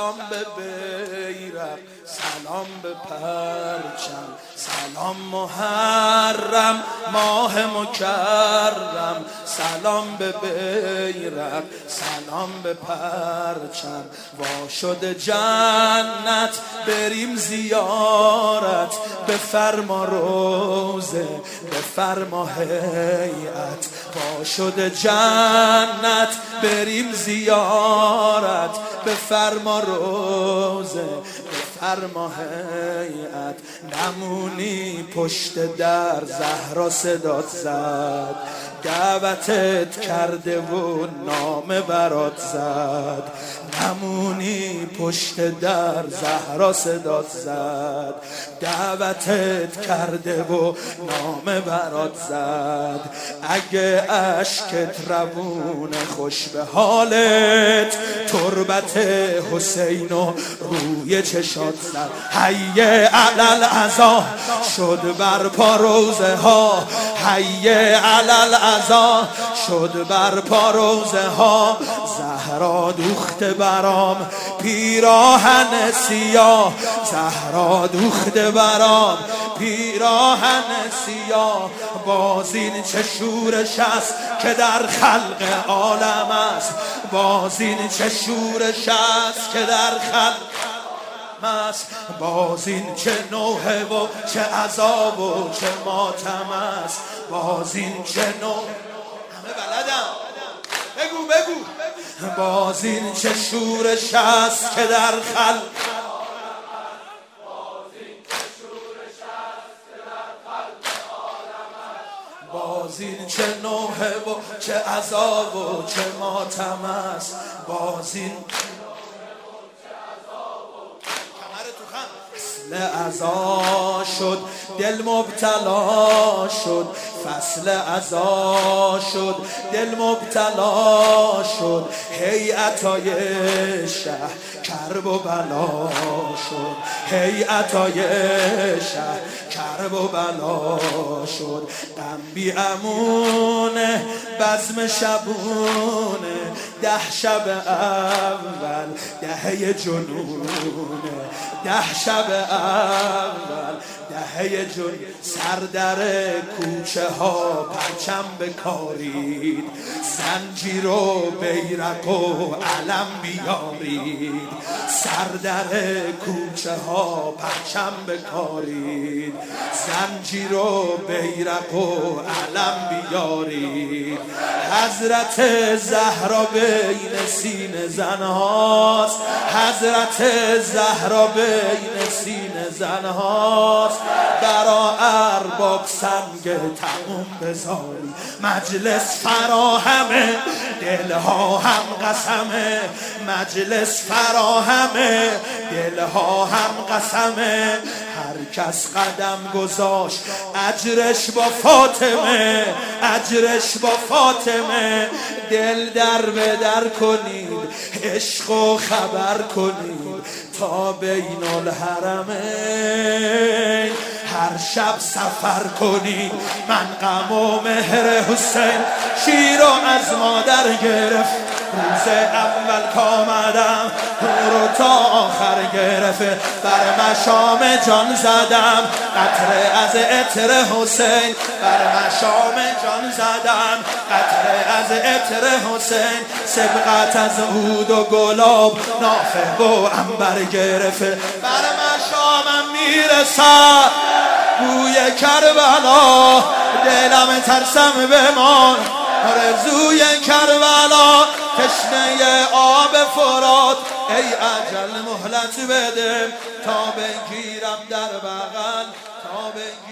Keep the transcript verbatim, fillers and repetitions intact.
سلام به بیرق، سلام به پرچم، سلام محرم ماه مکرم، سلام به بیرق، سلام به پرچم. وا شده جنت بریم زیارت، بفرما روزه بفرما هیئت. وا شده جنت بریم زیارت، بفرما روزه بفرما هیئت. نمونی پشت در زهرا صدات زد، دعوتت کرده و نامه برات زد. نمونی پشت در زهرا صدات زد، دعوتت کرده و نامه برات زد. اگه اشکت روونه خوش به حالت، تربت حسین و روی چشات زد. حیه علل عزا شد بر پا روزه ها، حیه علل عزا شد بر پا روزه ها. زهرا دوخت برام پیراهن سیاه، زهرا دوخت برام پیراهن سیاه. بازین چه شورش است که در خلق عالم است، بازین چه شورش است که در خلق است. بازین چه نوحه و چه عذاب و چه ماتم است، بازین چه نوحه. همه بلدم، بگو بگو. بازین چه شورش است که در خلق، بازین چه نوحه و چه عذاب و چه ماتم است. بازین فصل عزا شد دل مبتلا شد، فصل عزا شد دل مبتلا شد. هیئتای شه کرب و بلا شد، هیئتای شه کرب و بلا شد. غم بی امونه بزم شبونه، ده شب اول دهه جنونه، ده شب اول دهه جن. سر در کوچه ها پرچم بکارید، زنجیر و بیرق و علم بیارید. سر در کوچه ها پرچم بکارید، زنجیر و بیرق و علم بیارید. حضرت زهرا بین سینه زنهاست، حضرت زهرا بین سینه زنهاست. برا ارباب سنگ تموم بذاری، مجلس فراهمه دلها هم قسمه، مجلس فراهمه دلها هم قسمه. هر کس قدم گذاشت اجرش با فاطمه، اجرش با فاطمه. دل در به در کنید، عشق و خبر کنید تا بین الحرمین. هر شب سفر کنی من غم و مهر حسین، شیر و از مادر گرفت روز اول کامدم، رو تا آخر گرفت بر مشام جان زدم. قطره از عطر حسین بر مشام جان زدم، قطره از عطر حسین. سبقت از عود و گلاب نافه و عنبر گرفت بر مشامم میرسد بوی کربلا. دلم ترسم بمان آرزوی کربلا، تشنه آب فرات. ای اجل مهلت بده تا بگیرم در بغل، تا بگیرم